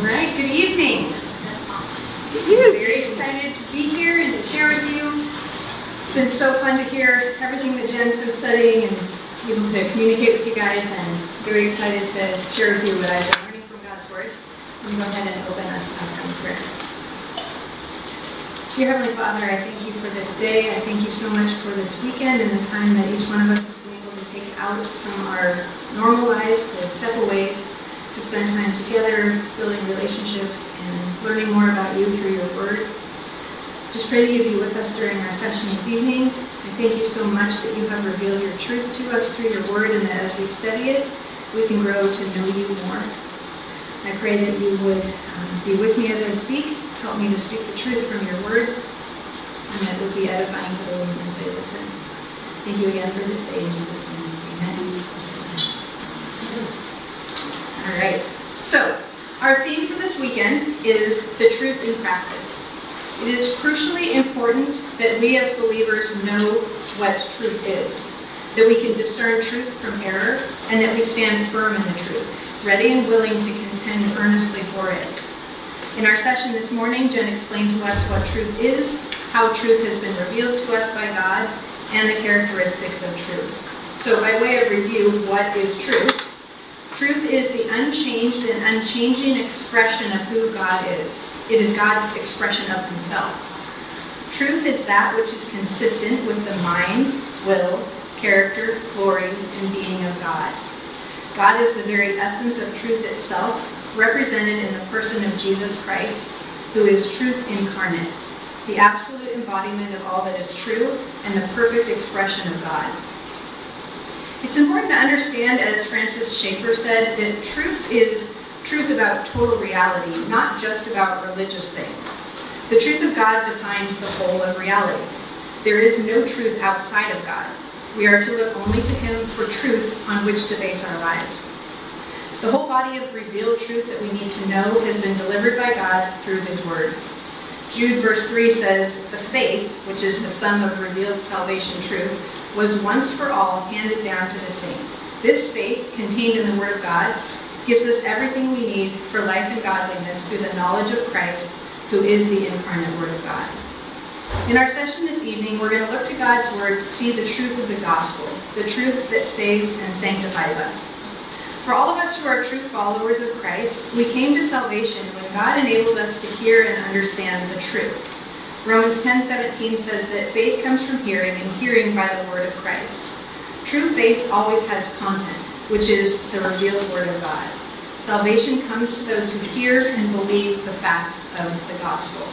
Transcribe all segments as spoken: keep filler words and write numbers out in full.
All right, good evening. I'm very excited to be here and to share with you. It's been so fun to hear everything that Jen's been studying and be able to communicate with you guys, and very excited to share with you what I've been learning from God's Word. Let me go ahead and open us up in prayer. Dear Heavenly Father, I thank you for this day. I thank you so much for this weekend and the time that each one of us has been able to take out from our normal lives to step away, to spend time together, building relationships, and learning more about you through your Word. Just pray that you be with us during our session this evening. I thank you so much that you have revealed your truth to us through your Word, and that as we study it, we can grow to know you more. I pray that you would um, be with me as I speak, help me to speak the truth from your Word, and that it would be edifying to the listeners as they listen. Thank you again for this day. In Jesus' name, amen. All right. So, our theme for this weekend is the truth in practice. It is crucially important that we as believers know what truth is, that we can discern truth from error, and that we stand firm in the truth, ready and willing to contend earnestly for it. In our session this morning, Jen explained to us what truth is, how truth has been revealed to us by God, and the characteristics of truth. So by way of review, what is truth? Truth is the unchanged and unchanging expression of who God is. It is God's expression of himself. Truth is that which is consistent with the mind, will, character, glory, and being of God. God is the very essence of truth itself, represented in the person of Jesus Christ, who is truth incarnate, the absolute embodiment of all that is true, and the perfect expression of God. It's important to understand, as Francis Schaeffer said, that truth is truth about total reality, not just about religious things. The truth of God defines the whole of reality. There is no truth outside of God. We are to look only to him for truth on which to base our lives. The whole body of revealed truth that we need to know has been delivered by God through his word. Jude verse three says, "The faith, which is the sum of revealed salvation truth, was once for all handed down to the saints. This faith, contained in the Word of God, gives us everything we need for life and godliness through the knowledge of Christ, who is the incarnate Word of God." In our session this evening, we're going to look to God's Word to see the truth of the gospel, the truth that saves and sanctifies us. For all of us who are true followers of Christ, we came to salvation when God enabled us to hear and understand the truth. Romans ten seventeen says that faith comes from hearing, and hearing by the word of Christ. True faith always has content, which is the revealed word of God. Salvation comes to those who hear and believe the facts of the gospel.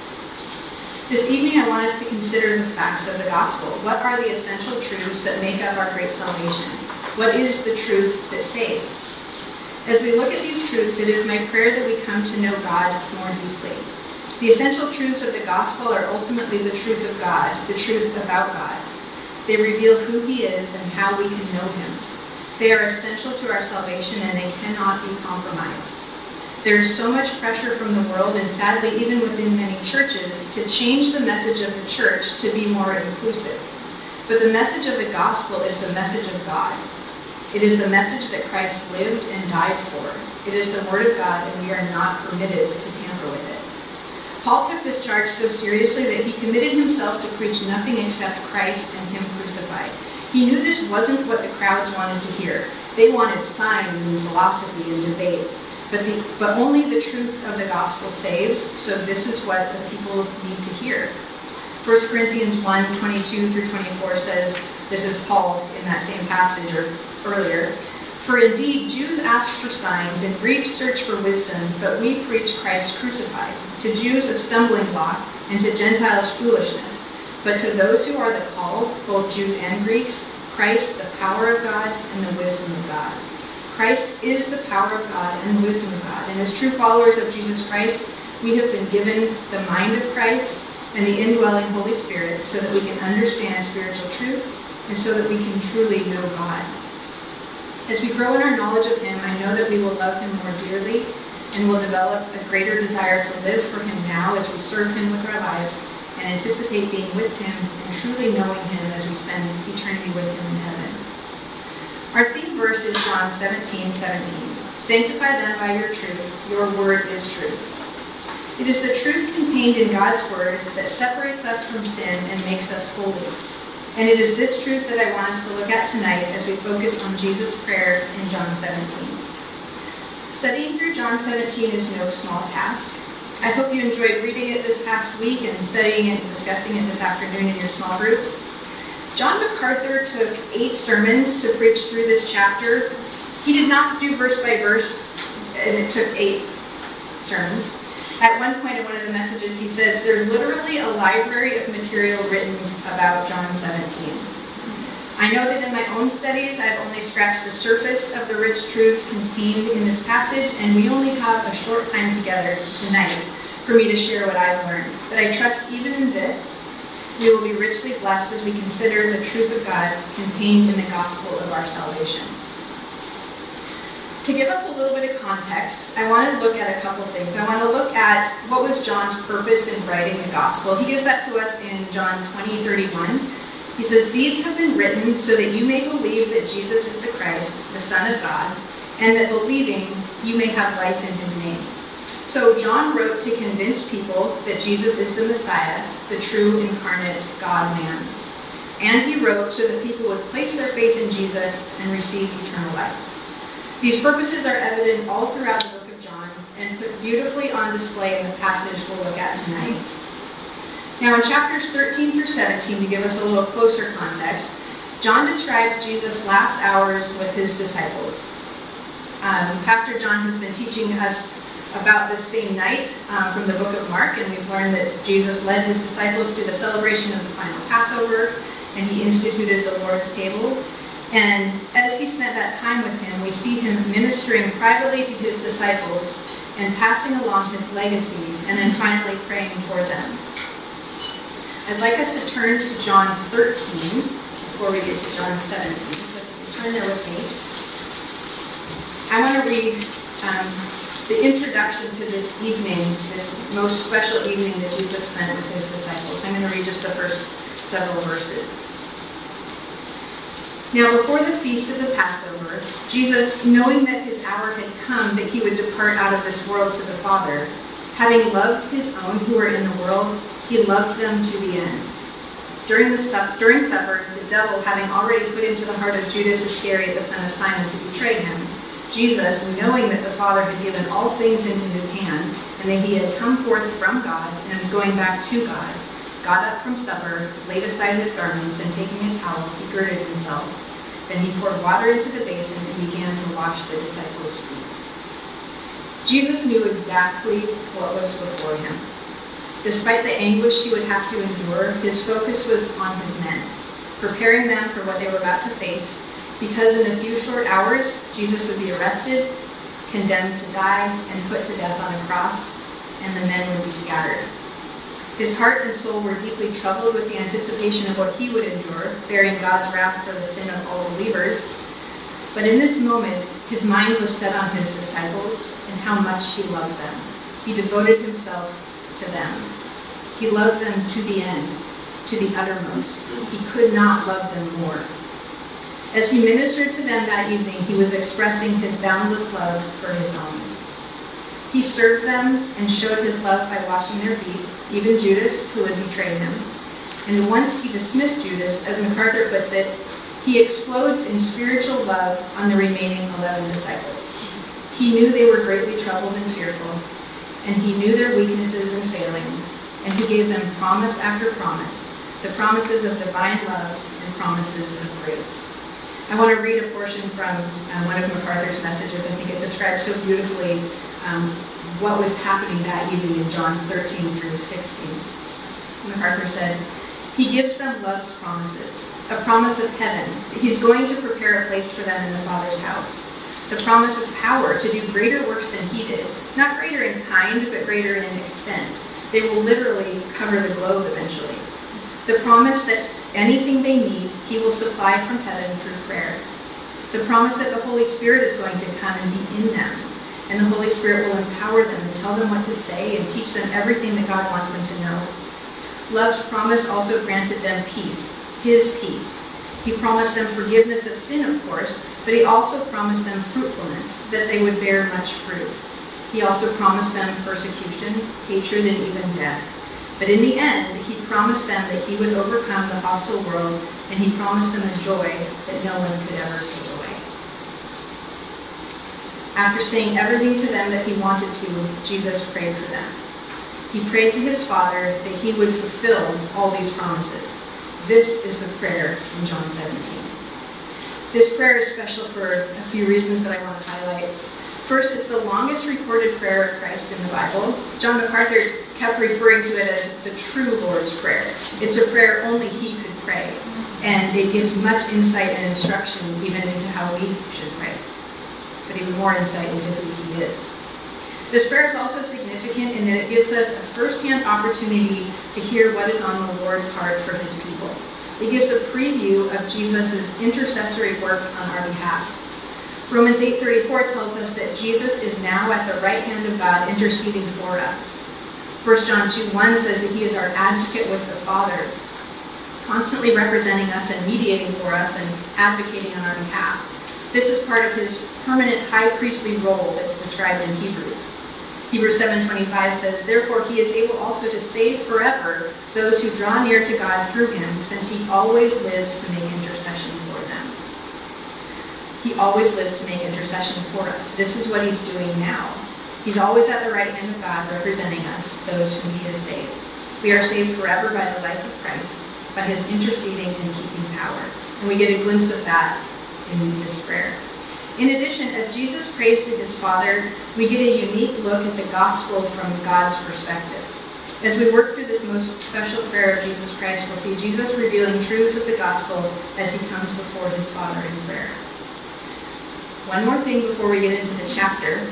This evening I want us to consider the facts of the gospel. What are the essential truths that make up our great salvation? What is the truth that saves? As we look at these truths, it is my prayer that we come to know God more deeply. The essential truths of the gospel are ultimately the truth of God, the truth about God. They reveal who he is and how we can know him. They are essential to our salvation, and they cannot be compromised. There is so much pressure from the world, and sadly even within many churches, to change the message of the church to be more inclusive. But the message of the gospel is the message of God. It is the message that Christ lived and died for. It is the word of God, and we are not permitted to tamper with it. Paul took this charge so seriously that he committed himself to preach nothing except Christ and him crucified. He knew this wasn't what the crowds wanted to hear. They wanted signs and philosophy and debate. But, the, but only the truth of the gospel saves, so this is what the people need to hear. First Corinthians one, twenty-two through twenty-four says, this is Paul in that same passage or earlier, "For indeed Jews ask for signs and Greeks search for wisdom, but we preach Christ crucified, to Jews a stumbling block, and to Gentiles foolishness. But to those who are the called, both Jews and Greeks, Christ the power of God and the wisdom of God." Christ is the power of God and the wisdom of God. And as true followers of Jesus Christ, we have been given the mind of Christ and the indwelling Holy Spirit so that we can understand spiritual truth and so that we can truly know God. As we grow in our knowledge of him, I know that we will love him more dearly and will develop a greater desire to live for him now as we serve him with our lives and anticipate being with him and truly knowing him as we spend eternity with him in heaven. Our theme verse is John seventeen seventeen. Sanctify them by your truth. Your word is truth. It is the truth contained in God's word that separates us from sin and makes us holy. And it is this truth that I want us to look at tonight as we focus on Jesus' prayer in John seventeen. Studying through John seventeen is no small task. I hope you enjoyed reading it this past week and studying it and discussing it this afternoon in your small groups. John MacArthur took eight sermons to preach through this chapter. He did not do verse by verse, and it took eight sermons. At one point in one of the messages, he said, there's literally a library of material written about John seventeen. I know that in my own studies, I've only scratched the surface of the rich truths contained in this passage, and we only have a short time together tonight for me to share what I've learned. But I trust even in this, we will be richly blessed as we consider the truth of God contained in the gospel of our salvation. To give us a little bit of context, I want to look at a couple things. I want to look at what was John's purpose in writing the gospel. He gives that to us in John twenty thirty-one. He says, these have been written so that you may believe that Jesus is the Christ, the Son of God, and that believing you may have life in his name. So John wrote to convince people that Jesus is the Messiah, the true incarnate God-man. And he wrote so that people would place their faith in Jesus and receive eternal life. These purposes are evident all throughout the book of John and put beautifully on display in the passage we'll look at tonight. Now in chapters thirteen through seventeen, to give us a little closer context, John describes Jesus' last hours with his disciples. Um, Pastor John has been teaching us about this same night um, from the book of Mark, and we've learned that Jesus led his disciples to the celebration of the final Passover, and he instituted the Lord's table. And as he spent that time with him, we see him ministering privately to his disciples and passing along his legacy, and then finally praying for them. I'd like us to turn to John thirteen before we get to John seventeen. So if you turn there with me. I want to read um, the introduction to this evening, this most special evening that Jesus spent with his disciples. I'm going to read just the first several verses. Now before the feast of the Passover, Jesus, knowing that his hour had come that he would depart out of this world to the Father, having loved his own who were in the world, he loved them to the end. During, the sup- during supper, the devil, having already put into the heart of Judas Iscariot, the son of Simon, to betray him, Jesus, knowing that the Father had given all things into his hand, and that he had come forth from God and was going back to God, got up from supper, laid aside his garments, and taking a towel, he girded himself. Then he poured water into the basin and began to wash the disciples' feet. Jesus knew exactly what was before him. Despite the anguish he would have to endure, his focus was on his men, preparing them for what they were about to face, because in a few short hours, Jesus would be arrested, condemned to die, and put to death on a cross, and the men would be scattered. His heart and soul were deeply troubled with the anticipation of what he would endure, bearing God's wrath for the sin of all believers. But in this moment, his mind was set on his disciples and how much he loved them. He devoted himself to them. He loved them to the end, to the uttermost. He could not love them more. As he ministered to them that evening, he was expressing his boundless love for his own. He served them and showed his love by washing their feet, even Judas, who would betray him. And once he dismissed Judas, as MacArthur puts it, he explodes in spiritual love on the remaining eleven disciples. He knew they were greatly troubled and fearful, and he knew their weaknesses and failings, and he gave them promise after promise, the promises of divine love and promises of grace. I want to read a portion from um, one of MacArthur's messages. I think it describes so beautifully um, what was happening that evening in John thirteen through sixteen. MacArthur said, he gives them love's promises, a promise of heaven. He's going to prepare a place for them in the Father's house. The promise of power to do greater works than he did. Not greater in kind, but greater in extent. They will literally cover the globe eventually. The promise that anything they need, he will supply from heaven through prayer. The promise that the Holy Spirit is going to come and be in them. And the Holy Spirit will empower them and tell them what to say and teach them everything that God wants them to know. Love's promise also granted them peace, his peace. He promised them forgiveness of sin, of course, but he also promised them fruitfulness, that they would bear much fruit. He also promised them persecution, hatred, and even death. But in the end, he promised them that he would overcome the hostile world, and he promised them a joy that no one could ever take away. After saying everything to them that he wanted to, Jesus prayed for them. He prayed to his Father that he would fulfill all these promises. This is the prayer in John seventeen. This prayer is special for a few reasons that I want to highlight. First, it's the longest recorded prayer of Christ in the Bible. John MacArthur kept referring to it as the true Lord's Prayer. It's a prayer only he could pray, and it gives much insight and instruction even into how we should pray, but even more insight into who he is. This prayer is also significant in that it gives us a first-hand opportunity to hear what is on the Lord's heart for his people. It gives a preview of Jesus' intercessory work on our behalf. Romans eight thirty-four tells us that Jesus is now at the right hand of God interceding for us. First John two one says that he is our advocate with the Father, constantly representing us and mediating for us and advocating on our behalf. This is part of his permanent high priestly role that's described in Hebrews. Hebrews seven twenty-five says, "Therefore he is able also to save forever those who draw near to God through him, since he always lives to make intercession for them." He always lives to make intercession for us. This is what he's doing now. He's always at the right hand of God, representing us, those whom he has saved. We are saved forever by the life of Christ, by his interceding and keeping power. And we get a glimpse of that in this prayer. In addition, as Jesus prays to his Father, we get a unique look at the gospel from God's perspective. As we work through this most special prayer of Jesus Christ, we'll see Jesus revealing truths of the gospel as he comes before his Father in prayer. One more thing before we get into the chapter.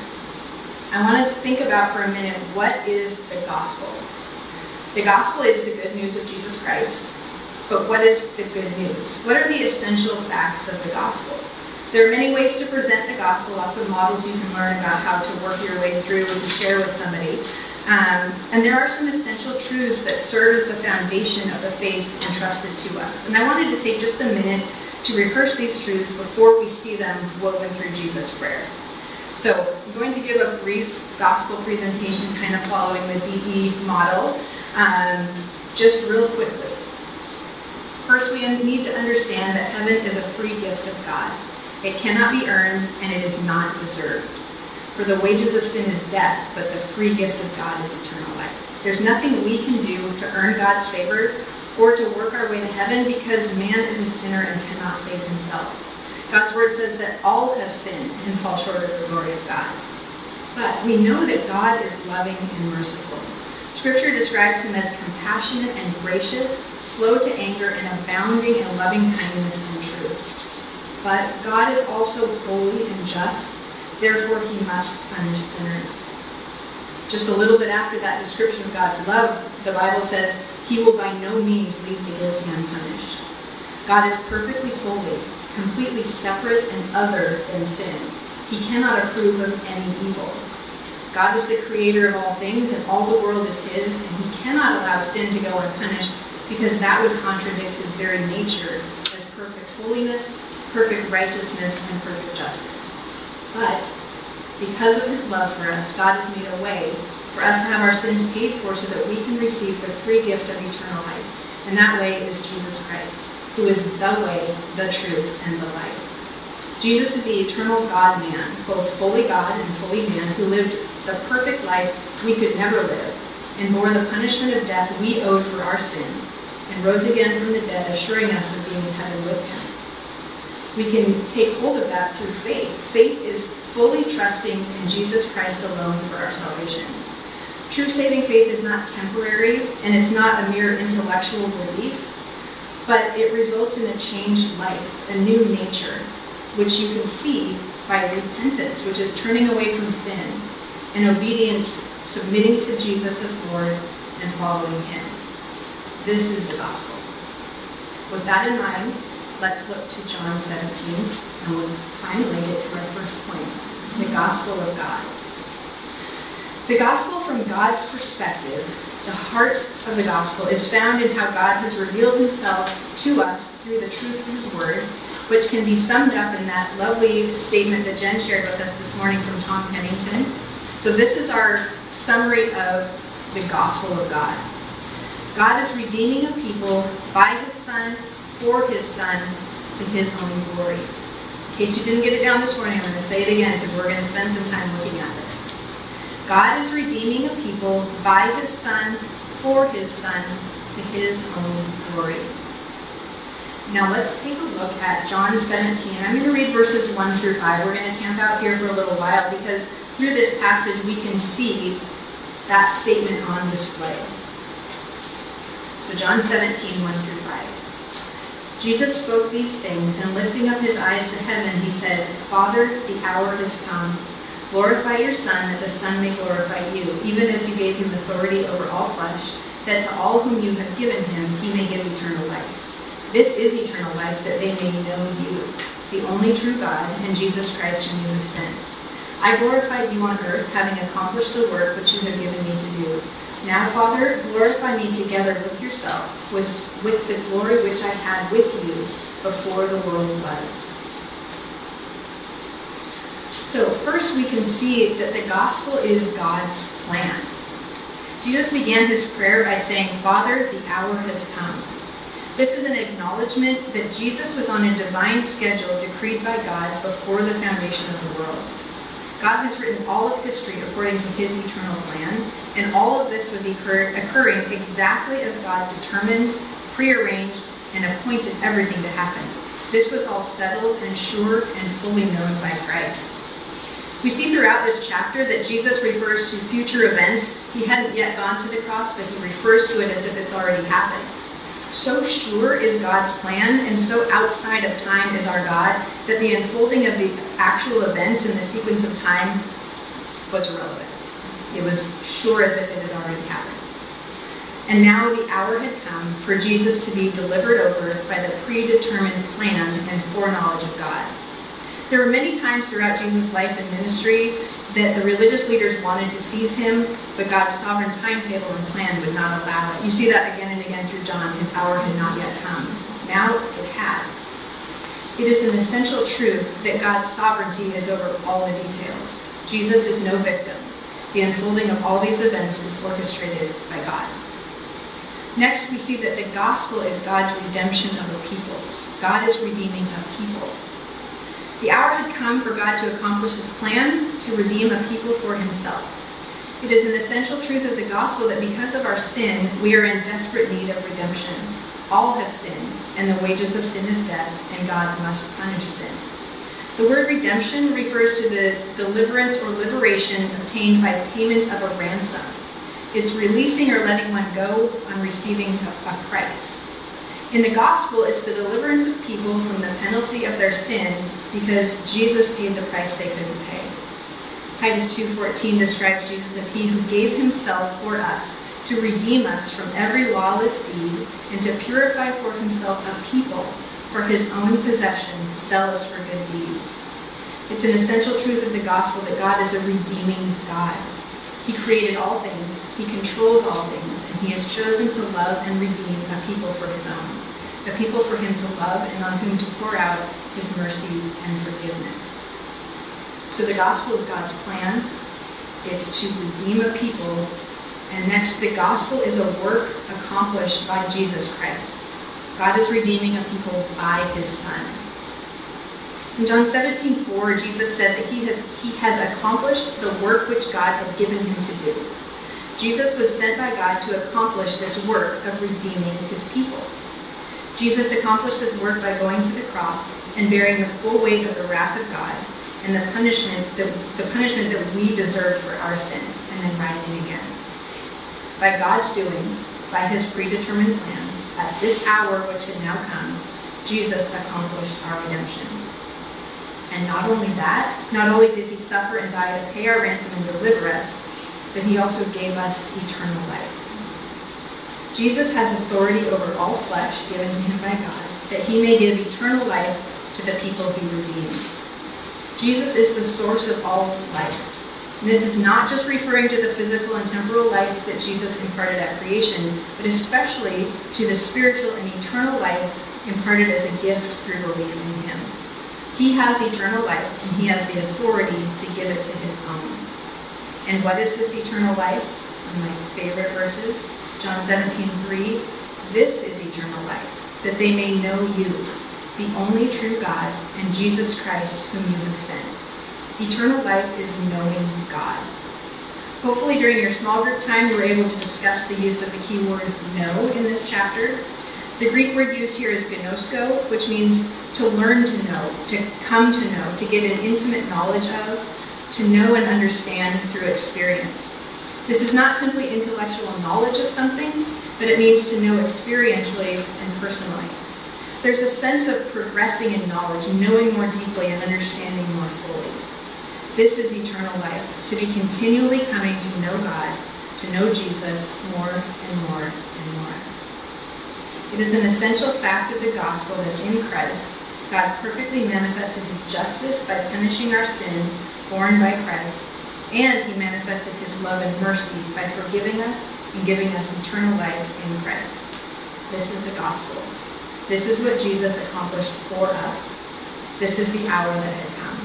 I want to think about for a minute, what is the gospel? The gospel is the good news of Jesus Christ. But what is the good news? What are the essential facts of the gospel? There are many ways to present the gospel, lots of models you can learn about how to work your way through and to share with somebody. Um, and there are some essential truths that serve as the foundation of the faith entrusted to us. And I wanted to take just a minute to rehearse these truths before we see them woven through Jesus' prayer. So I'm going to give a brief gospel presentation, kind of following the D E model, um, just real quickly. First, we need to understand that heaven is a free gift of God. It cannot be earned, and it is not deserved. For the wages of sin is death, but the free gift of God is eternal life. There's nothing we can do to earn God's favor or to work our way to heaven, because man is a sinner and cannot save himself. God's word says that all have sinned and fall short of the glory of God. But we know that God is loving and merciful. Scripture describes him as compassionate and gracious, slow to anger, and abounding in loving kindness and truth. But God is also holy and just, therefore he must punish sinners. Just a little bit after that description of God's love, the Bible says, he will by no means leave the guilty unpunished. God is perfectly holy, completely separate and other than sin. He cannot approve of any evil. God is the creator of all things, and all the world is his, and he cannot allow sin to go unpunished, because that would contradict his very nature as perfect holiness, perfect righteousness, and perfect justice. But because of his love for us, God has made a way for us to have our sins paid for so that we can receive the free gift of eternal life. And that way is Jesus Christ, who is the way, the truth, and the life. Jesus is the eternal God-man, both fully God and fully man, who lived the perfect life we could never live, and bore the punishment of death we owed for our sin, and rose again from the dead, assuring us of being in heaven with him. We can take hold of that through faith. Faith is fully trusting in Jesus Christ alone for our salvation. True saving faith is not temporary, and it's not a mere intellectual belief, but it results in a changed life, a new nature, which you can see by repentance, which is turning away from sin, and obedience, submitting to Jesus as Lord and following him. This is the gospel. With that in mind, let's look to John seventeen, and we'll finally get to our first point, the gospel of God. The gospel from God's perspective, the heart of the gospel, is found in how God has revealed himself to us through the truth of his word, which can be summed up in that lovely statement that Jen shared with us this morning from Tom Pennington. So this is our summary of the gospel of God. God is redeeming a people by his Son, for his Son, to his own glory. In case you didn't get it down this morning, I'm going to say it again because we're going to spend some time looking at this. God is redeeming a people by his Son, for his Son, to his own glory. Now let's take a look at John seventeen. I'm going to read verses one through five. We're going to camp out here for a little while because through this passage we can see that statement on display. So John seventeen, one through five. Jesus spoke these things, and lifting up his eyes to heaven, he said, Father, the hour has come. Glorify your Son, that the Son may glorify you, even as you gave him authority over all flesh, that to all whom you have given him he may give eternal life. This is eternal life, that they may know you, the only true God, and Jesus Christ whom you have sent. I glorified you on earth, having accomplished the work which you have given me to do. Now, Father, glorify me together with yourself, with, with the glory which I had with you before the world was. So first we can see that the gospel is God's plan. Jesus began his prayer by saying, Father, the hour has come. This is an acknowledgement that Jesus was on a divine schedule decreed by God before the foundation of the world. God has written all of history according to his eternal plan, and all of this was occur- occurring exactly as God determined, prearranged, and appointed everything to happen. This was all settled and sure and fully known by Christ. We see throughout this chapter that Jesus refers to future events. He hadn't yet gone to the cross, but he refers to it as if it's already happened. So sure is God's plan, and so outside of time is our God, that the unfolding of the actual events in the sequence of time was irrelevant. It was sure as if it had already happened. And now the hour had come for Jesus to be delivered over by the predetermined plan and foreknowledge of God. There were many times throughout Jesus' life and ministry that the religious leaders wanted to seize him, but God's sovereign timetable and plan would not allow it. You see that again and again through John. His hour had not yet come. Now it had. It is an essential truth that God's sovereignty is over all the details. Jesus is no victim. The unfolding of all these events is orchestrated by God. Next, we see that the gospel is God's redemption of a people. God is redeeming a people. The hour had come for God to accomplish his plan to redeem a people for himself. It is an essential truth of the gospel that because of our sin, we are in desperate need of redemption. All have sinned, and the wages of sin is death, and God must punish sin. The word redemption refers to the deliverance or liberation obtained by payment of a ransom. It's releasing or letting one go on receiving a, a price. In the gospel, it's the deliverance of people from the penalty of their sin because Jesus paid the price they couldn't pay. Titus two fourteen describes Jesus as he who gave himself for us to redeem us from every lawless deed and to purify for himself a people for his own possession, zealous for good deeds. It's an essential truth of the gospel that God is a redeeming God. He created all things, he controls all things, and he has chosen to love and redeem a people for his own, a people for him to love and on whom to pour out his mercy and forgiveness. So the gospel is God's plan. It's to redeem a people. And next, the gospel is a work accomplished by Jesus Christ. God is redeeming a people by his Son. In John seventeen four, Jesus said that he has, he has accomplished the work which God had given him to do. Jesus was sent by God to accomplish this work of redeeming his people. Jesus accomplished this work by going to the cross and bearing the full weight of the wrath of God and the punishment that, the punishment that we deserved for our sin, and then rising again. By God's doing, by his predetermined plan, at this hour which had now come, Jesus accomplished our redemption. And not only that, not only did he suffer and die to pay our ransom and deliver us, but he also gave us eternal life. Jesus has authority over all flesh given to him by God, that he may give eternal life to the people he redeems. Jesus is the source of all life. And this is not just referring to the physical and temporal life that Jesus imparted at creation, but especially to the spiritual and eternal life imparted as a gift through belief in him. He has eternal life, and he has the authority to give it to his own. And what is this eternal life? One of my favorite verses, John seventeen three. This is eternal life, that they may know you, the only true God, and Jesus Christ whom you have sent. Eternal life is knowing God. Hopefully during your small group time you were able to discuss the use of the key word know in this chapter. The Greek word used here is gnosko, which means to learn to know, to come to know, to get an intimate knowledge of, to know and understand through experience. This is not simply intellectual knowledge of something, but it means to know experientially and personally. There's a sense of progressing in knowledge, knowing more deeply and understanding more fully. This is eternal life, to be continually coming to know God, to know Jesus more and more and more. It is an essential fact of the gospel that in Christ, God perfectly manifested his justice by punishing our sin borne by Christ, and he manifested his love and mercy by forgiving us and giving us eternal life in Christ. This is the gospel. This is what Jesus accomplished for us. This is the hour that had come.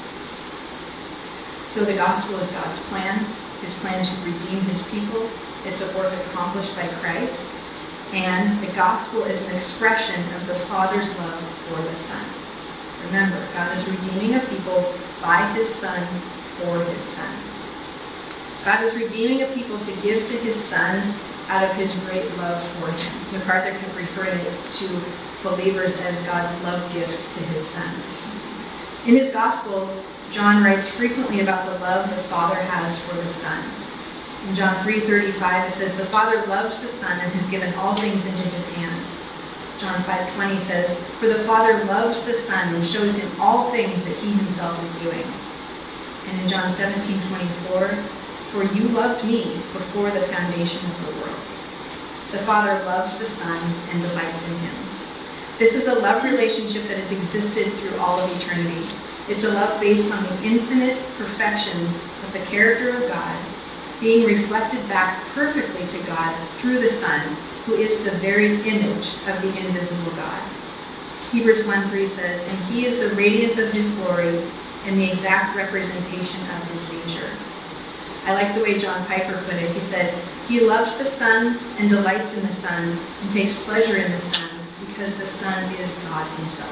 So the gospel is God's plan, his plan to redeem his people. It's a work accomplished by Christ. And the gospel is an expression of the Father's love for the Son. Remember, God is redeeming a people by his Son for his Son. God is redeeming a people to give to his Son out of his great love for him. MacArthur kept referring to believers as God's love gift to his Son. In his gospel, John writes frequently about the love the Father has for the Son. In John three thirty-five, it says, "The Father loves the Son and has given all things into his hand." John five twenty says, "For the Father loves the Son and shows him all things that he himself is doing." And in John seventeen twenty-four, "For you loved me before the foundation of the world." The Father loves the Son and delights in him. This is a love relationship that has existed through all of eternity. It's a love based on the infinite perfections of the character of God, being reflected back perfectly to God through the Son, who is the very image of the invisible God. Hebrews one three says, "And he is the radiance of his glory and the exact representation of his nature." I like the way John Piper put it. He said, "He loves the Son and delights in the Son and takes pleasure in the Son because the Son is God himself."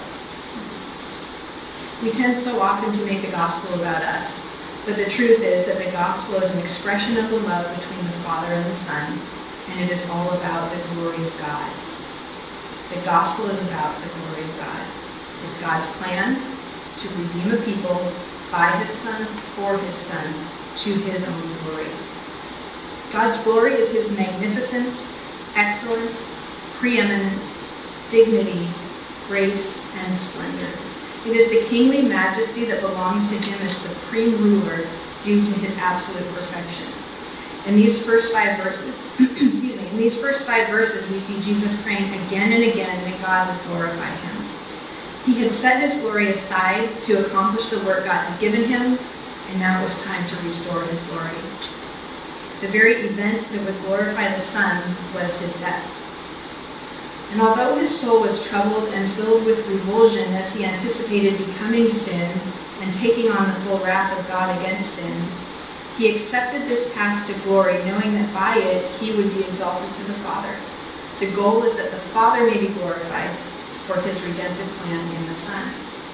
We tend so often to make the gospel about us, but the truth is that the gospel is an expression of the love between the Father and the Son, and it is all about the glory of God. The gospel is about the glory of God. It's God's plan to redeem a people by his Son, for his Son, to his own glory. God's glory is his magnificence, excellence, preeminence, dignity, grace, and splendor. It is the kingly majesty that belongs to him as supreme ruler due to his absolute perfection. In these first five verses, excuse me, in these first five verses, we see Jesus praying again and again that God would glorify him. He had set his glory aside to accomplish the work God had given him, and now it was time to restore his glory. The very event that would glorify the Son was his death. And although his soul was troubled and filled with revulsion as he anticipated becoming sin and taking on the full wrath of God against sin, he accepted this path to glory, knowing that by it he would be exalted to the Father. The goal is that the Father may be glorified for his redemptive plan in the Son.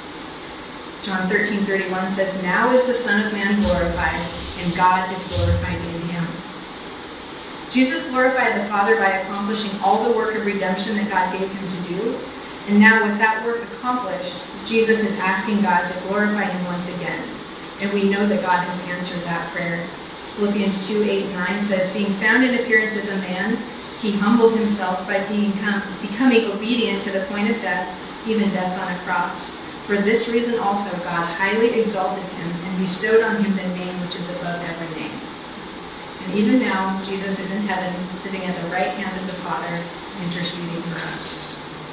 John thirteen thirty-one says, "Now is the Son of Man glorified, and God is glorified in him." Jesus glorified the Father by accomplishing all the work of redemption that God gave him to do. And now with that work accomplished, Jesus is asking God to glorify him once again. And we know that God has answered that prayer. Philippians two, eight, and nine says, "Being found in appearance as a man, he humbled himself by being, becoming obedient to the point of death, even death on a cross. For this reason also God highly exalted him and bestowed on him the name which is above every name." And even now, Jesus is in heaven, sitting at the right hand of the Father, interceding for us.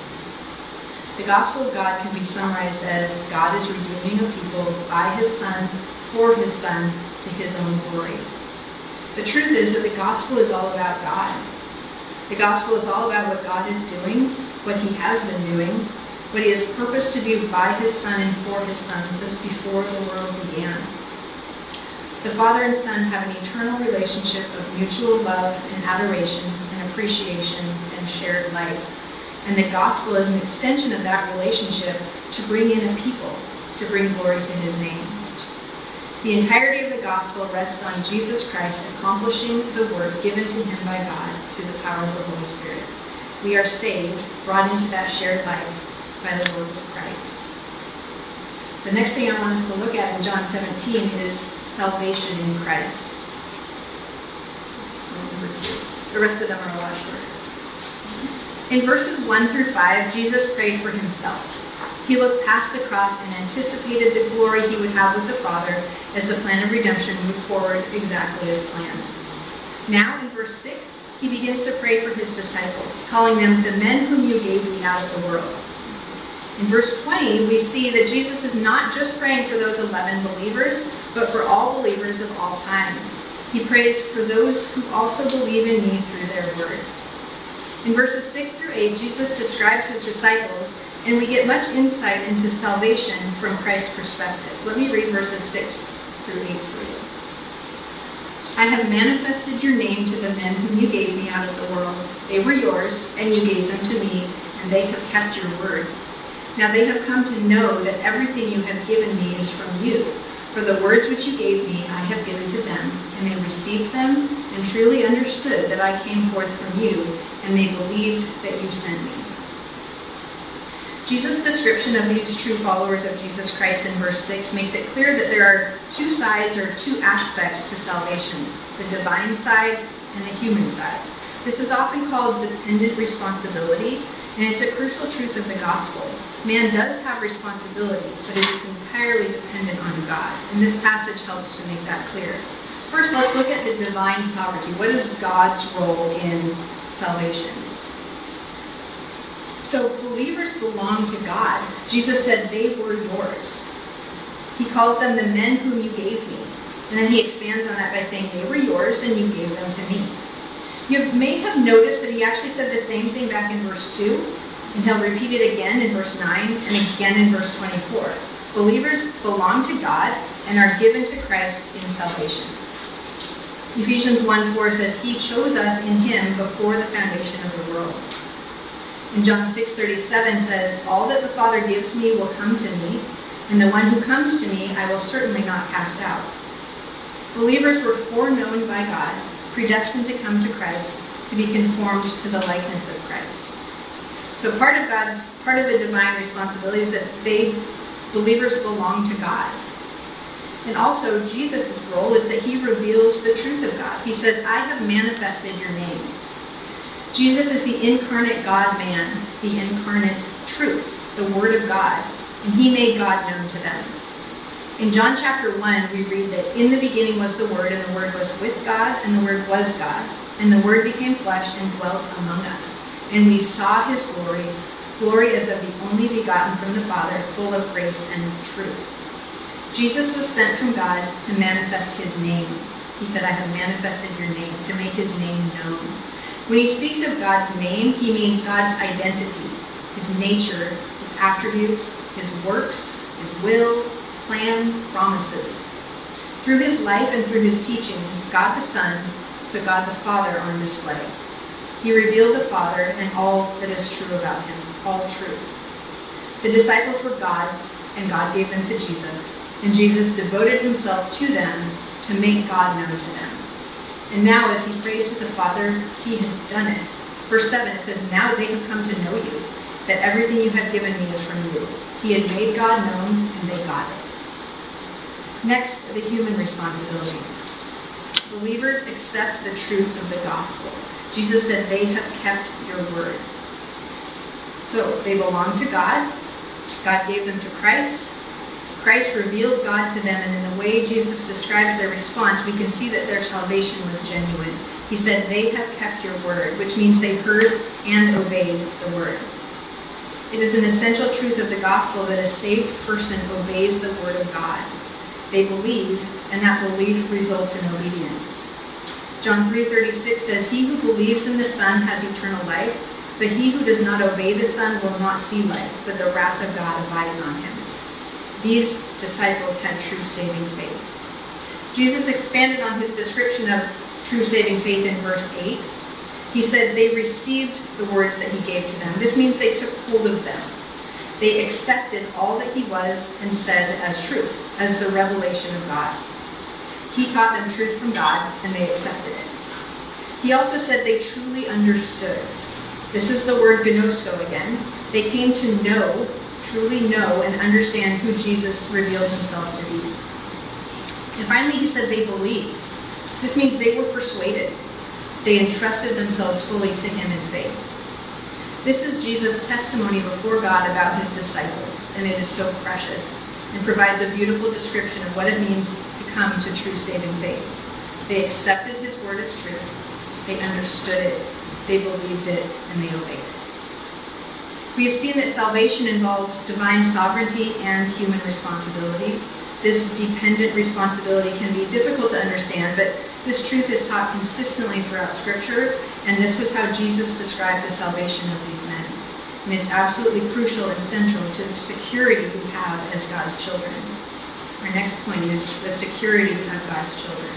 The gospel of God can be summarized as God is redeeming a people by his Son, for his Son, to his own glory. The truth is that the gospel is all about God. The gospel is all about what God is doing, what he has been doing, what he has purposed to do by his Son and for his Son since before the world began. The Father and Son have an eternal relationship of mutual love and adoration and appreciation and shared life. And the gospel is an extension of that relationship to bring in a people, to bring glory to his name. The entirety of the gospel rests on Jesus Christ accomplishing the work given to him by God through the power of the Holy Spirit. We are saved, brought into that shared life by the work of Christ. The next thing I want us to look at in John seventeen is salvation in Christ. Number two. The rest of them are a lot shorter. In verses one through five, Jesus prayed for himself. He looked past the cross and anticipated the glory he would have with the Father as the plan of redemption moved forward exactly as planned. Now, in verse six, he begins to pray for his disciples, calling them the men whom you gave me out of the world. In verse twenty, we see that Jesus is not just praying for those eleven believers, but for all believers of all time. He prays for those who also believe in me through their word. In verses six through eight, Jesus describes his disciples, and we get much insight into salvation from Christ's perspective. Let me read verses six through eight for you. I have manifested your name to the men whom you gave me out of the world. They were yours, and you gave them to me, and they have kept your word. Now they have come to know that everything you have given me is from you. For the words which you gave me I have given to them, and they received them, and truly understood that I came forth from you, and they believed that you sent me. Jesus' description of these true followers of Jesus Christ in verse six makes it clear that there are two sides or two aspects to salvation, the divine side and the human side. This is often called dependent responsibility, and it's a crucial truth of the gospel. Man does have responsibility, but it is entirely dependent on God, and this passage helps to make that clear. First, let's look at the divine sovereignty. What is God's role in salvation? So believers belong to God. Jesus said they were yours. He calls them the men whom you gave me. And then he expands on that by saying they were yours and you gave them to me. You may have noticed that he actually said the same thing back in verse two, and he'll repeat it again in verse nine and again in verse twenty-four. Believers belong to God and are given to Christ in salvation. Ephesians one four says, he chose us in him before the foundation of the world. And John six thirty-seven says, all that the Father gives me will come to me, and the one who comes to me I will certainly not cast out. Believers were foreknown by God, predestined to come to Christ, to be conformed to the likeness of Christ. So part of God's, part of the divine responsibility is that they, believers belong to God. And also, Jesus' role is that he reveals the truth of God. He says, I have manifested your name. Jesus is the incarnate God-man, the incarnate truth, the Word of God, and he made God known to them. In John chapter one, we read that in the beginning was the Word, and the Word was with God, and the Word was God. And the Word became flesh and dwelt among us. And we saw his glory, glory as of the only begotten from the Father, full of grace and truth. Jesus was sent from God to manifest his name. He said, I have manifested your name, to make his name known. When he speaks of God's name, he means God's identity, his nature, his attributes, his works, his will, plan, promises. Through his life and through his teaching, God the Son put God the Father on display. He revealed the Father and all that is true about him, all truth. The disciples were God's, and God gave them to Jesus, and Jesus devoted himself to them to make God known to them. And now, as he prayed to the Father, he had done it. Verse seven, it says, now they have come to know you, that everything you have given me is from you. He had made God known, and they got it. Next, the human responsibility. Believers accept the truth of the gospel. Jesus said, they have kept your word. So, they belong to God. God gave them to Christ. Christ revealed God to them, and in the way Jesus describes their response, we can see that their salvation was genuine. He said, they have kept your word, which means they heard and obeyed the word. It is an essential truth of the gospel that a saved person obeys the word of God. They believe and that belief results in obedience. John three thirty-six says, "He who believes in the Son has eternal life, but he who does not obey the Son will not see life, but the wrath of God abides on him." These disciples had true saving faith. Jesus expanded on his description of true saving faith in verse eight. He said they received the words that he gave to them. This means they took hold of them. They accepted all that he was and said as truth, as the revelation of God. He taught them truth from God, and they accepted it. He also said they truly understood. This is the word gnosko again. They came to know, truly know, and understand who Jesus revealed himself to be. And finally, he said they believed. This means they were persuaded. They entrusted themselves fully to him in faith. This is Jesus' testimony before God about his disciples, and it is so precious and provides a beautiful description of what it means to come to true saving faith. They accepted his word as truth. They understood it. They believed it, and they obeyed it. We have seen that salvation involves divine sovereignty and human responsibility. This dependent responsibility can be difficult to understand, but this truth is taught consistently throughout Scripture, and this was how Jesus described the salvation of these men. And it's absolutely crucial and central to the security we have as God's children. Our next point is the security of God's children.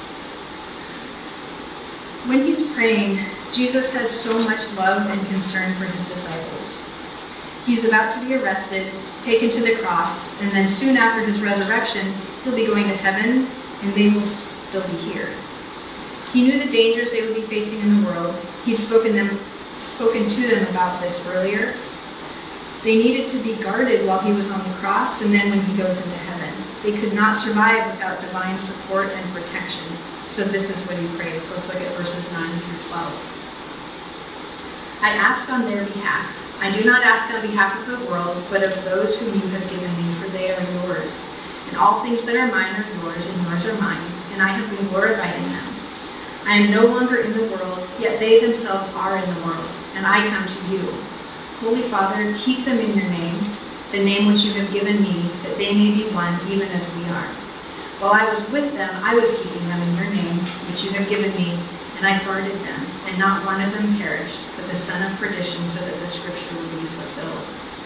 When he's praying, Jesus has so much love and concern for his disciples. He's about to be arrested, taken to the cross, and then soon after his resurrection, he'll be going to heaven, and they will still be here. He knew the dangers they would be facing in the world. He'd spoken them, spoken to them about this earlier. They needed to be guarded while he was on the cross, and then when he goes into heaven. They could not survive without divine support and protection. So this is what he prays. Let's look at verses nine through twelve. "I ask on their behalf. I do not ask on behalf of the world, but of those whom you have given me, for they are yours. And all things that are mine are yours, and yours are mine, and I have been glorified in them. I am no longer in the world, yet they themselves are in the world, and I come to you. Holy Father, keep them in your name, the name which you have given me, that they may be one, even as we are. While I was with them, I was keeping them in your name, which you have given me, and I guarded them, and not one of them perished, but the son of perdition, so that the scripture would be fulfilled."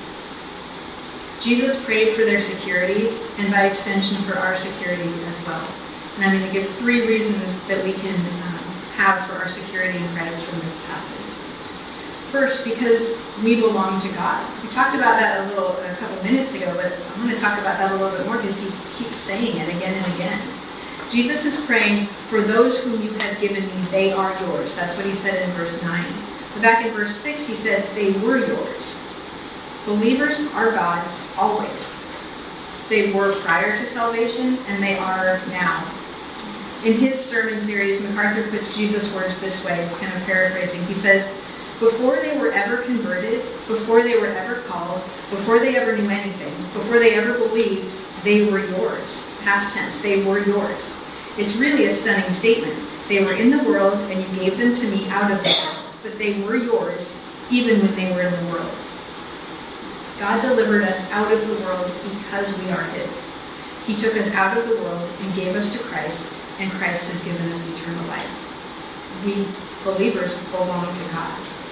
Jesus prayed for their security, and by extension for our security as well. And I'm going to give three reasons that we can um, have for our security in Christ from this passage. First, because we belong to God. We talked about that a little a couple minutes ago, but I'm going to talk about that a little bit more because he keeps saying it again and again. Jesus is praying, "For those whom you have given me, they are yours." That's what he said in verse nine. But back in verse six, he said, "They were yours." Believers are God's always. They were prior to salvation, and they are now. In his sermon series, MacArthur puts Jesus' words this way, kind of paraphrasing. He says, "Before they were ever converted, before they were ever called, before they ever knew anything, before they ever believed, they were yours." Past tense, they were yours. It's really a stunning statement. They were in the world, and you gave them to me out of the world, but they were yours even when they were in the world. God delivered us out of the world because we are his. He took us out of the world and gave us to Christ, and Christ has given us eternal life. We believers belong to God.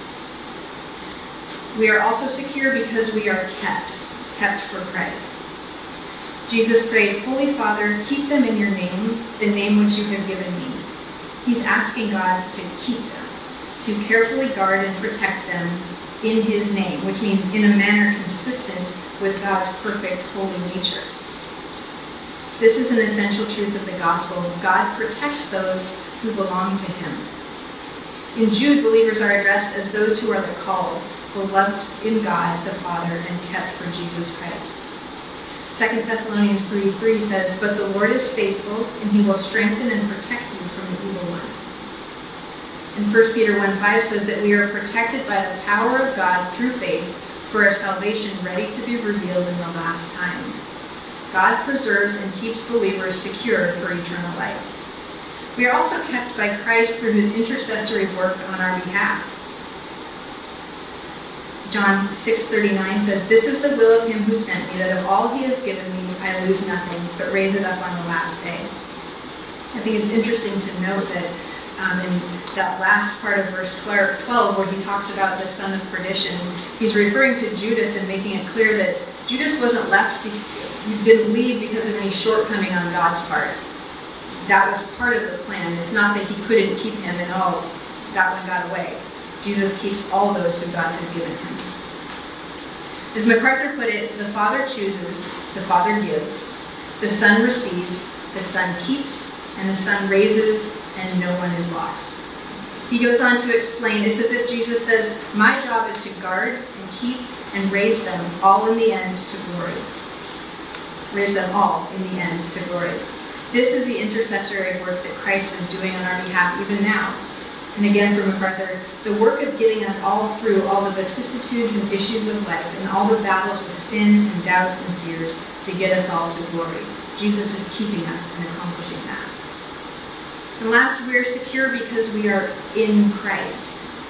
We are also secure because we are kept, kept for Christ. Jesus prayed, "Holy Father, keep them in your name, the name which you have given me." He's asking God to keep them, to carefully guard and protect them in his name, which means in a manner consistent with God's perfect holy nature. This is an essential truth of the gospel. God protects those who belong to him. In Jude, believers are addressed as those who are the called, beloved in God the Father, and kept for Jesus Christ. Second Thessalonians three three says, "But the Lord is faithful, and he will strengthen and protect you from the evil one." And First Peter one five says that we are protected by the power of God through faith for a salvation ready to be revealed in the last time. God preserves and keeps believers secure for eternal life. We are also kept by Christ through his intercessory work on our behalf. John six thirty-nine says, "This is the will of him who sent me, that of all he has given me I lose nothing, but raise it up on the last day." I think it's interesting to note that um, in that last part of verse twelve, where he talks about the son of perdition, he's referring to Judas and making it clear that Judas wasn't left, be- didn't leave because of any shortcoming on God's part. That was part of the plan. It's not that he couldn't keep him and, oh, that one got away. Jesus keeps all those who God has given him. As MacArthur put it, the Father chooses, the Father gives, the Son receives, the Son keeps, and the Son raises, and no one is lost. He goes on to explain, it's as if Jesus says, my job is to guard and keep and raise them all in the end to glory. Raise them all in the end to glory. This is the intercessory work that Christ is doing on our behalf even now. And again from MacArthur, the work of getting us all through all the vicissitudes and issues of life and all the battles with sin and doubts and fears to get us all to glory. Jesus is keeping us and accomplishing that. And last, we are secure because we are in Christ.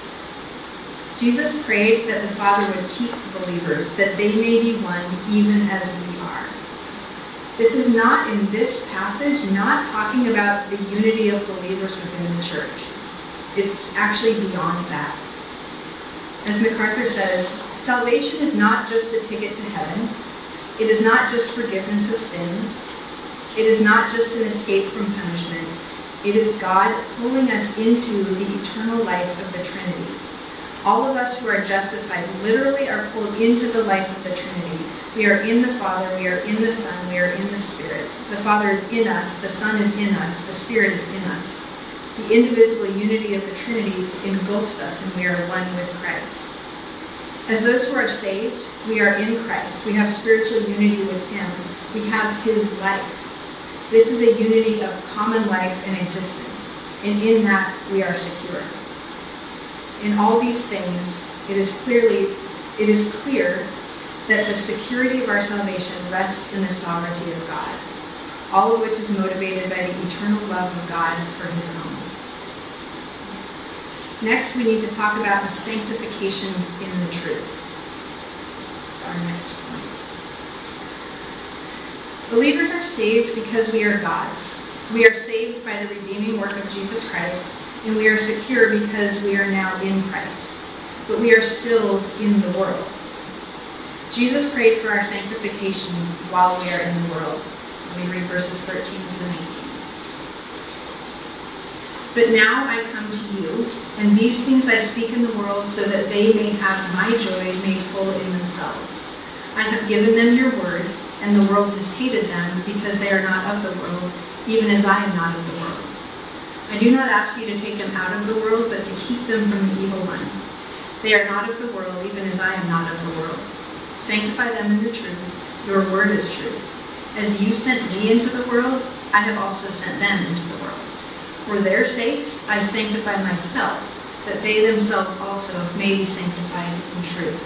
Jesus prayed that the Father would keep believers, that they may be one even as we are. This is not, in this passage, not talking about the unity of believers within the church. It's actually beyond that. As MacArthur says, salvation is not just a ticket to heaven. It is not just forgiveness of sins. It is not just an escape from punishment. It is God pulling us into the eternal life of the Trinity. All of us who are justified literally are pulled into the life of the Trinity. We are in the Father, we are in the Son, we are in the Spirit. The Father is in us, the Son is in us, the Spirit is in us. The indivisible unity of the Trinity engulfs us, and we are one with Christ. As those who are saved, we are in Christ. We have spiritual unity with Him. We have His life. This is a unity of common life and existence, and in that we are secure. In all these things, it is clearly, it is clear that the security of our salvation rests in the sovereignty of God, all of which is motivated by the eternal love of God for His own. Next, we need to talk about the sanctification in the truth. Our next point. Believers are saved because we are God's. We are saved by the redeeming work of Jesus Christ, and we are secure because we are now in Christ. But we are still in the world. Jesus prayed for our sanctification while we are in the world. We read verses thirteen through nineteen. But now I come to you, and these things I speak in the world so that they may have my joy made full in themselves. I have given them your word, and the world has hated them because they are not of the world, even as I am not of the world. I do not ask you to take them out of the world, but to keep them from the evil one. They are not of the world, even as I am not of the world. Sanctify them in the truth. Your word is truth. As you sent me into the world, I have also sent them into the world. For their sakes I sanctify myself, that they themselves also may be sanctified in truth.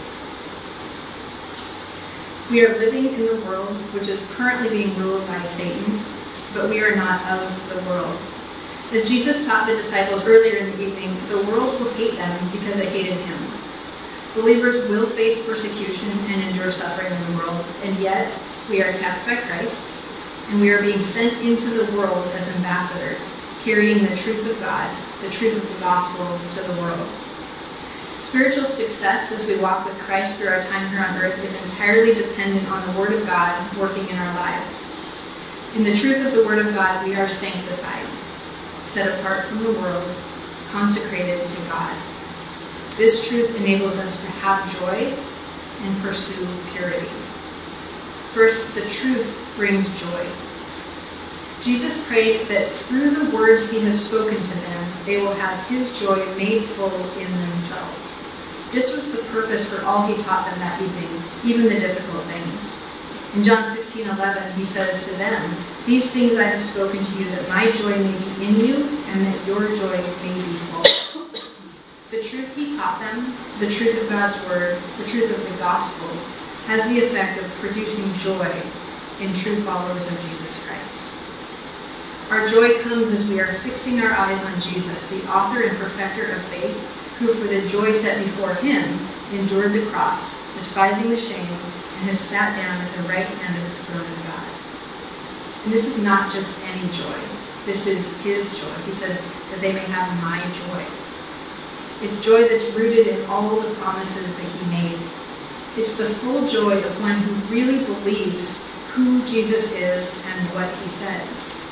We are living in the world which is currently being ruled by Satan, but we are not of the world. As Jesus taught the disciples earlier in the evening, the world will hate them because they hated him. Believers will face persecution and endure suffering in the world, and yet we are kept by Christ, and we are being sent into the world as ambassadors, carrying the truth of God, the truth of the gospel to the world. Spiritual success as we walk with Christ through our time here on earth is entirely dependent on the Word of God working in our lives. In the truth of the Word of God, we are sanctified, set apart from the world, consecrated to God. This truth enables us to have joy and pursue purity. First, the truth brings joy. Jesus prayed that through the words he has spoken to them, they will have his joy made full in themselves. This was the purpose for all he taught them that evening, even the difficult things. In John fifteen eleven, he says to them, "These things I have spoken to you, that my joy may be in you, and that your joy may be full." The truth he taught them, the truth of God's word, the truth of the gospel, has the effect of producing joy in true followers of Jesus Christ. Our joy comes as we are fixing our eyes on Jesus, the author and perfecter of faith, who for the joy set before him endured the cross, despising the shame, and has sat down at the right hand of the throne of God. And this is not just any joy. This is his joy. He says that they may have my joy. It's joy that's rooted in all the promises that he made. It's the full joy of one who really believes who Jesus is and what he said.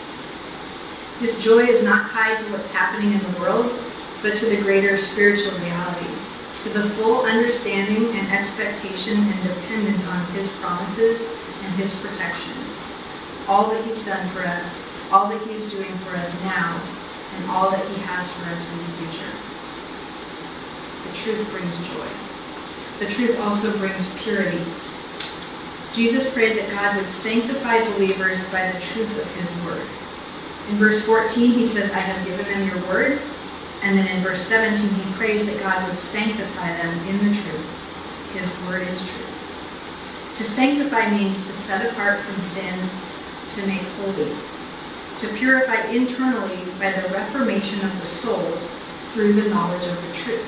This joy is not tied to what's happening in the world, but to the greater spiritual reality, to the full understanding and expectation and dependence on his promises and his protection. All that he's done for us, all that he is doing for us now, and all that he has for us in the future. The truth brings joy. The truth also brings purity. Jesus prayed that God would sanctify believers by the truth of his word. In verse fourteen, he says, I have given them your word. And then in verse seventeen, he prays that God would sanctify them in the truth. His word is truth. To sanctify means to set apart from sin, to make holy, to purify internally by the reformation of the soul through the knowledge of the truth.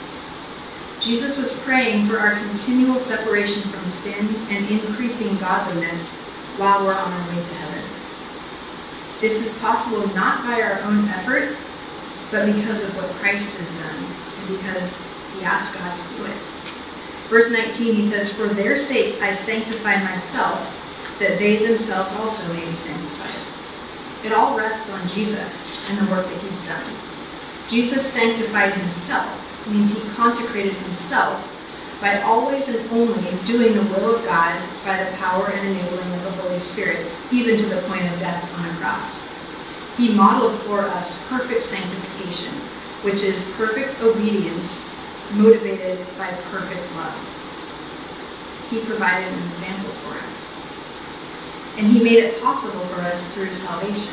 Jesus was praying for our continual separation from sin and increasing godliness while we're on our way to heaven. This is possible not by our own effort, but because of what Christ has done, and because he asked God to do it. Verse nineteen, he says, for their sakes I sanctify myself, that they themselves also may be sanctified. It all rests on Jesus and the work that he's done. Jesus sanctified himself, means he consecrated himself by always and only doing the will of God by the power and enabling of the Holy Spirit, even to the point of death on a cross. He modeled for us perfect sanctification, which is perfect obedience motivated by perfect love. He provided an example for us. And he made it possible for us through salvation.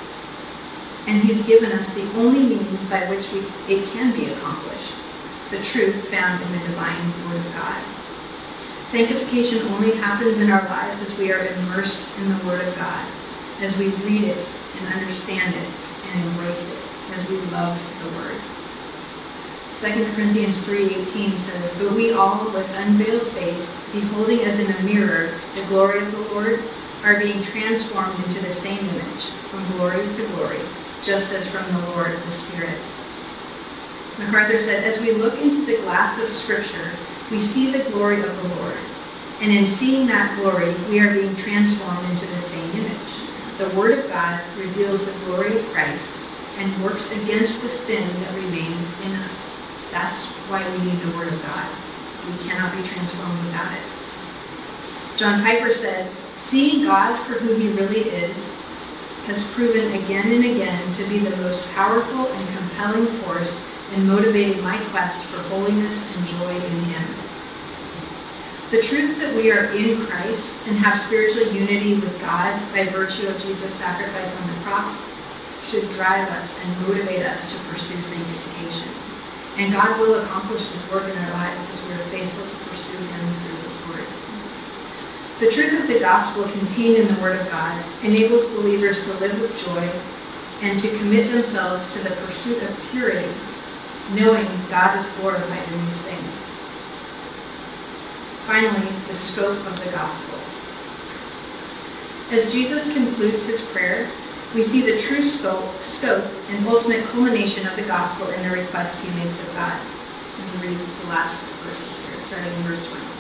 And he's given us the only means by which we, it can be accomplished, the truth found in the divine Word of God. Sanctification only happens in our lives as we are immersed in the Word of God, as we read it and understand it and embrace it, as we love the Word. Second Corinthians three eighteen says, but we all, with unveiled face, beholding as in a mirror the glory of the Lord, are being transformed into the same image, from glory to glory, just as from the Lord the Spirit. MacArthur said, as we look into the glass of Scripture, we see the glory of the Lord. And in seeing that glory, we are being transformed into the same image. The Word of God reveals the glory of Christ and works against the sin that remains in us. That's why we need the Word of God. We cannot be transformed without it. John Piper said, seeing God for who he really is has proven again and again to be the most powerful and compelling force in motivating my quest for holiness and joy in him. The truth that we are in Christ and have spiritual unity with God by virtue of Jesus' sacrifice on the cross should drive us and motivate us to pursue sanctification. And God will accomplish this work in our lives as we are faithful to pursue him through his word. The truth of the gospel contained in the Word of God enables believers to live with joy and to commit themselves to the pursuit of purity, knowing God is glorified in these things. Finally, the scope of the gospel. As Jesus concludes his prayer, we see the true scope, scope and ultimate culmination of the gospel in the requests he makes of God. Let me read the last verses here, starting in verse twenty.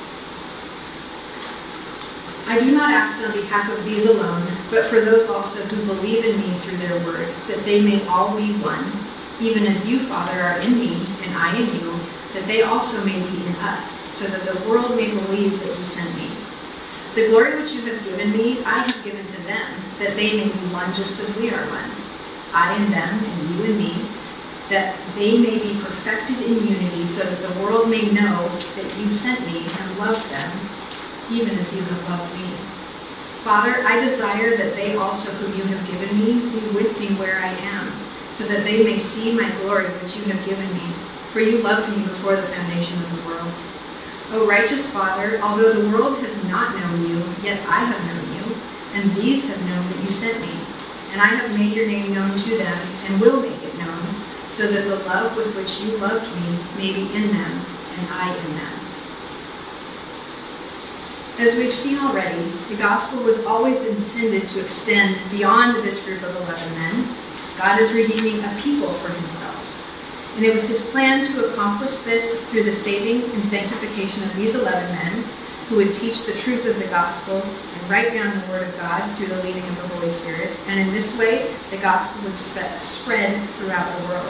I do not ask on behalf of these alone, but for those also who believe in me through their word, that they may all be one, even as you, Father, are in me, and I in you, that they also may be in us, so that the world may believe that you sent me. The glory which you have given me, I have given to them, that they may be one just as we are one. I in them, and you in me, that they may be perfected in unity, so that the world may know that you sent me and loved them, even as you have loved me. Father, I desire that they also whom you have given me be with me where I am, so that they may see my glory which you have given me, for you loved me before the foundation of the world. O righteous Father, although the world has not known you, yet I have known you, and these have known that you sent me. And I have made your name known to them, and will make it known, so that the love with which you loved me may be in them, and I in them. As we've seen already, the gospel was always intended to extend beyond this group of eleven men. God is redeeming a people for himself. And it was his plan to accomplish this through the saving and sanctification of these eleven men, who would teach the truth of the gospel and write down the word of God through the leading of the Holy Spirit. And in this way, the gospel would spe- spread throughout the world.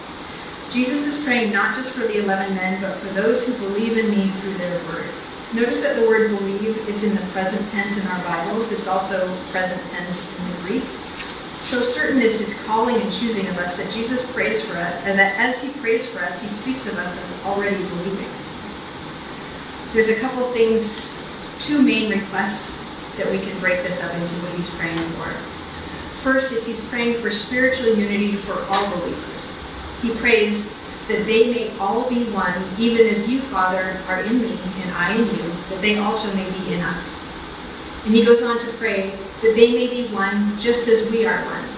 Jesus is praying not just for the eleven men, but for those who believe in me through their word. Notice that the word believe is in the present tense in our Bibles. It's also present tense in the Greek. So certain is his calling and choosing of us that Jesus prays for us, and that as he prays for us, he speaks of us as already believing. There's a couple things, two main requests that we can break this up into what he's praying for. First is he's praying for spiritual unity for all believers. He prays that they may all be one, even as you, Father, are in me and I in you, that they also may be in us. And he goes on to pray that they may be one just as we are one.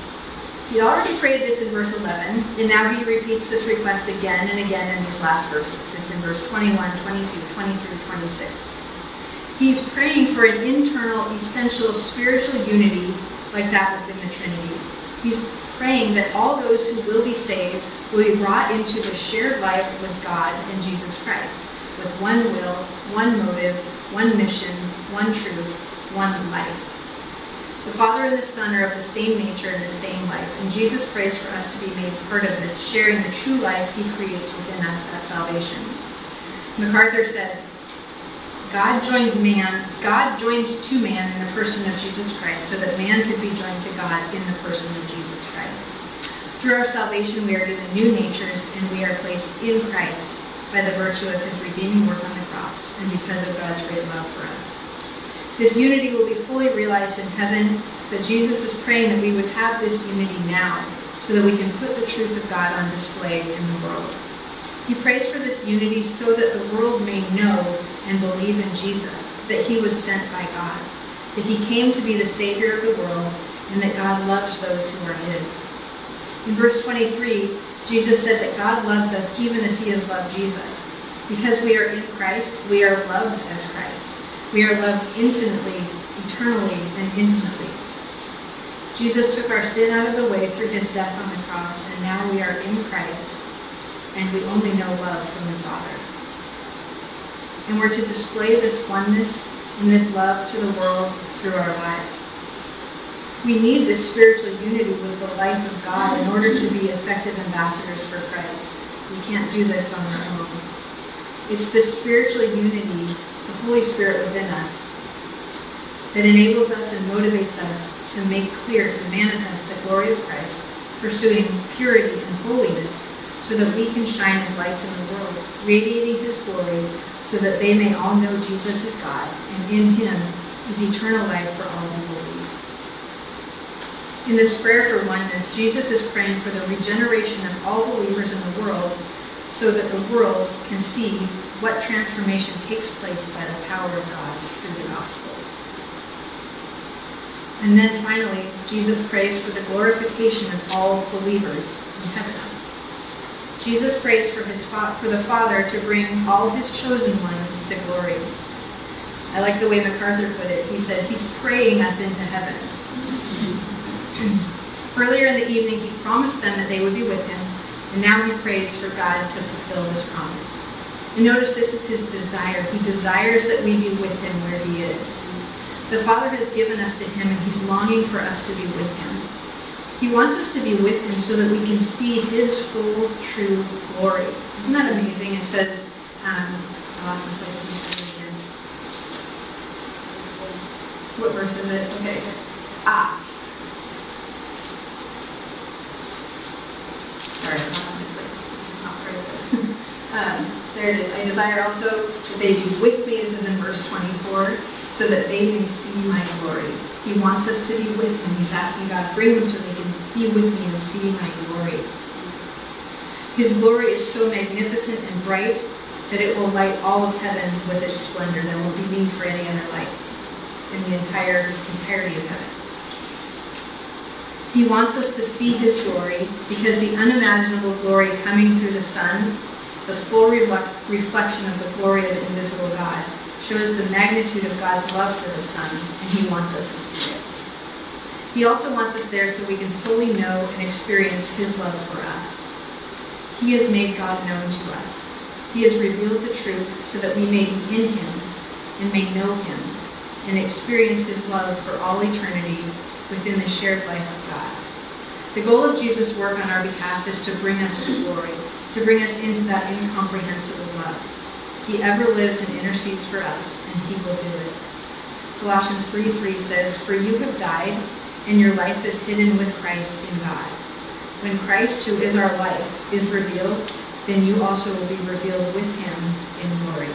He already prayed this in verse eleven, and now he repeats this request again and again in these last verses. It's in verse twenty-one, twenty-two, twenty-three, twenty-six. He's praying for an internal, essential spiritual unity like that within the Trinity. He's praying that all those who will be saved will be brought into the shared life with God and Jesus Christ, with one will, one motive, one mission, one truth, one life. The Father and the Son are of the same nature and the same life, and Jesus prays for us to be made part of this, sharing the true life he creates within us at salvation. MacArthur said, God joined man, God joined to man in the person of Jesus Christ, so that man could be joined to God in the person of Jesus Christ. Through our salvation, we are given new natures, and we are placed in Christ by the virtue of his redeeming work on the cross, and because of God's great love for us. This unity will be fully realized in heaven, but Jesus is praying that we would have this unity now, so that we can put the truth of God on display in the world. He prays for this unity so that the world may know and believe in Jesus, that he was sent by God, that he came to be the Savior of the world, and that God loves those who are his. In verse twenty-three, Jesus said that God loves us even as he has loved Jesus. Because we are in Christ, we are loved as Christ. We are loved infinitely, eternally, and intimately. Jesus took our sin out of the way through his death on the cross, and now we are in Christ, and we only know love from the Father. And we're to display this oneness and this love to the world through our lives. We need this spiritual unity with the life of God in order to be effective ambassadors for Christ. We can't do this on our own. It's this spiritual unity, the Holy Spirit within us, that enables us and motivates us to make clear, to manifest the glory of Christ, pursuing purity and holiness, so that we can shine as lights in the world, radiating his glory, so that they may all know Jesus is God, and in him is eternal life for all who believe. In this prayer for oneness, Jesus is praying for the regeneration of all believers in the world, so that the world can see what transformation takes place by the power of God through the gospel. And then finally, Jesus prays for the glorification of all believers in heaven. Jesus prays for his fa- for the Father to bring all his chosen ones to glory. I like the way MacArthur put it. He said, he's praying us into heaven. Earlier in the evening, he promised them that they would be with him, and now he prays for God to fulfill this promise. And notice this is his desire. He desires that we be with him where he is. The Father has given us to him, and he's longing for us to be with him. He wants us to be with him so that we can see his full, true glory. Isn't that amazing? It says, um, I lost my place in the again. What verse is it? Okay. Ah. Sorry, I lost my place. This is not very good. um, there it is. I desire also that they be with me. This is in verse twenty-four. So that they may see my glory. He wants us to be with him. He's asking God, bring them so they can be with me and see my glory. His glory is so magnificent and bright that it will light all of heaven with its splendor. There won't be need for any other light in the entire entirety of heaven. He wants us to see his glory because the unimaginable glory coming through the Son, the full re- reflection of the glory of the invisible God, shows the magnitude of God's love for the Son, and he wants us to see it. He also wants us there so we can fully know and experience his love for us. He has made God known to us. He has revealed the truth so that we may be in him and may know him and experience his love for all eternity within the shared life of God. The goal of Jesus' work on our behalf is to bring us to glory, to bring us into that incomprehensible love. He ever lives and intercedes for us, and he will do it. Colossians three three says, "For you have died, and your life is hidden with Christ in God. When Christ, who is our life, is revealed, then you also will be revealed with him in glory."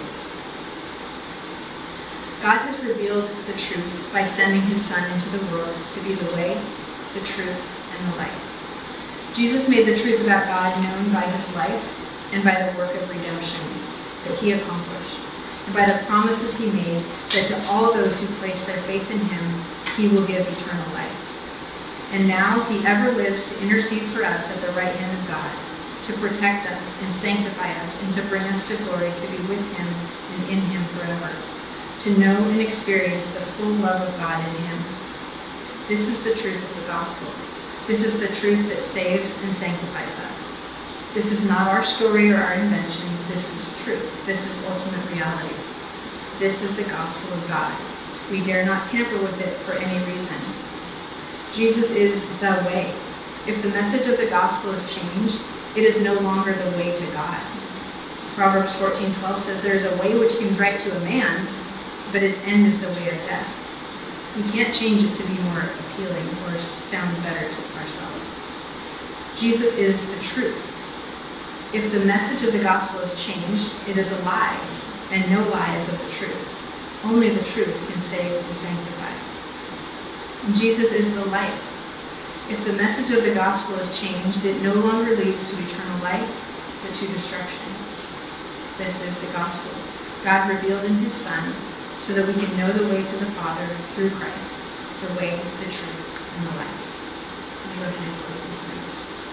God has revealed the truth by sending his Son into the world to be the way, the truth, and the life. Jesus made the truth about God known by his life and by the work of redemption that he accomplished, and by the promises he made that to all those who place their faith in him, he will give eternal life. And now he ever lives to intercede for us at the right hand of God, to protect us and sanctify us, and to bring us to glory, to be with him and in him forever, to know and experience the full love of God in him. This is the truth of the gospel. This is the truth that saves and sanctifies us. This is not our story or our invention. This is truth. This is ultimate reality. This is the gospel of God. We dare not tamper with it for any reason. Jesus is the way. If the message of the gospel is changed, it is no longer the way to God. Proverbs fourteen twelve says, "There is a way which seems right to a man, but its end is the way of death." We can't change it to be more appealing or sound better to ourselves. Jesus is the truth. If the message of the gospel is changed, it is a lie, and no lie is of the truth. Only the truth can save and sanctify. And Jesus is the life. If the message of the gospel is changed, it no longer leads to eternal life, but to destruction. This is the gospel, God revealed in his Son, so that we can know the way to the Father through Christ, the way, the truth, and the life. Let me go ahead and close in prayer.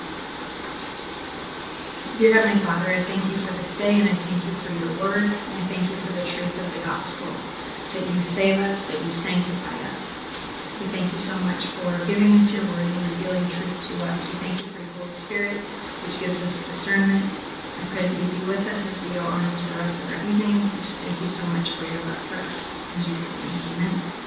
Dear Heavenly Father, I thank you for this day, and I thank you for your word, and I thank you for the truth of the gospel, that you save us, that you sanctify us. We thank you so much for giving us your word and revealing truth to us. We thank you for your Holy Spirit, which gives us discernment. I pray that you be with us as we go on into the rest of our evening. We just thank you so much for your love for us. In Jesus' name, amen.